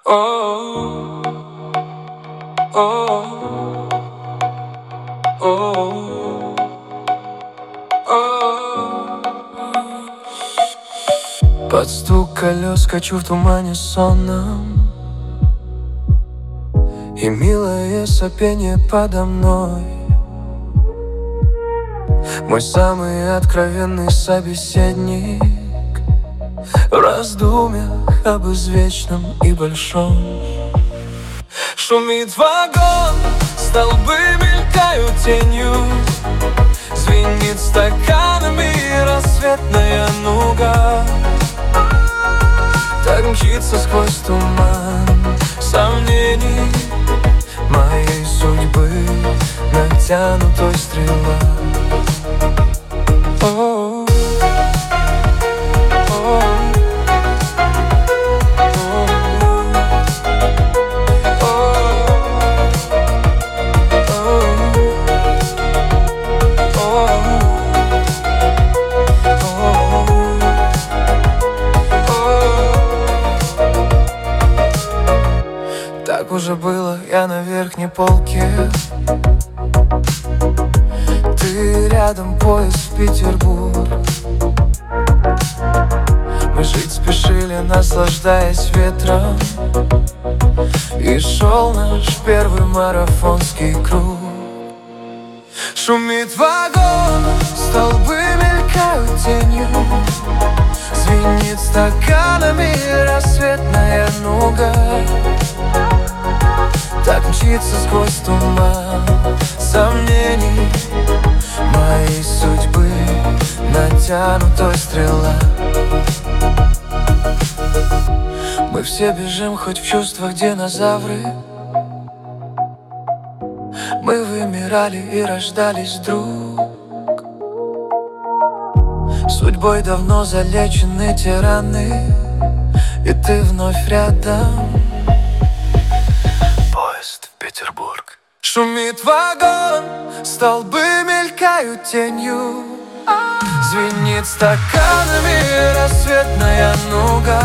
Oh, oh, oh, oh. Под стук колес качу в тумане сонном, и милое сопение подо мной. Мой самый откровенный собеседник в раздумьях об извечном и большом. Шумит вагон, столбы мелькают тенью, звенит стаканами рассветная нуга. Так мчится сквозь туман сомнений моей судьбы натянутой стрела. О, так уже было, я на верхней полке, ты рядом, поезд в Петербург. Мы жить спешили, наслаждаясь ветром, и шел наш первый марафонский круг. Шумит вагон, столбы мелькают тенью, звенит стаканами рассветная нуга. Так мчится сквозь туман сомнений моей судьбы натянутой стрела. Мы все бежим, хоть в чувствах динозавры. Мы вымирали и рождались вдруг. Судьбой давно залечены тираны, и ты вновь рядом. Петербург. Шумит вагон, столбы мелькают тенью, звенит стаканами рассветная нуга.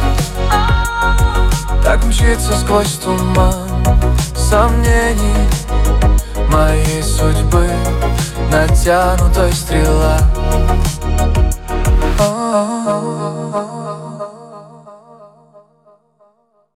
Так мчится сквозь туман сомнений моей судьбы натянутой стрела.